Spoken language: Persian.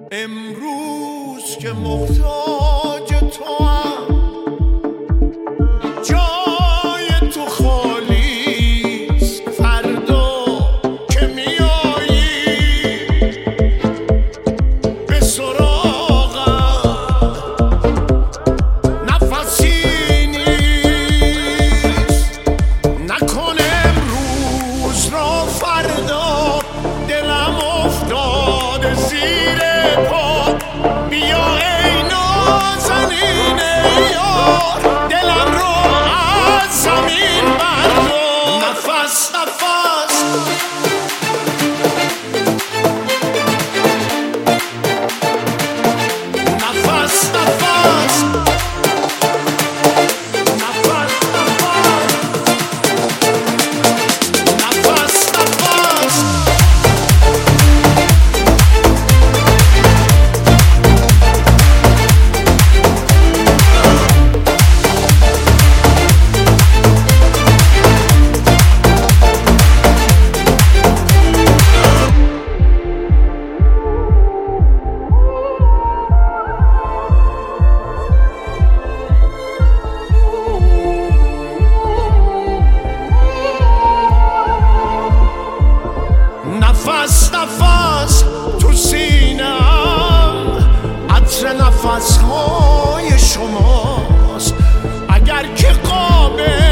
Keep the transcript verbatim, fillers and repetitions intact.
امروز که محتاج تو هم جای تو خالیست، فردا که میایی به سراغم نفسی نیست. نکن امروز را فردا، دلم افتاده زیر پا. بیا ای نازنین یار، دلم رو از زمین بردار. نفس نفس نفس نفس نفس نفس تو سینم، عطر نفس های شماست. اگر که قابل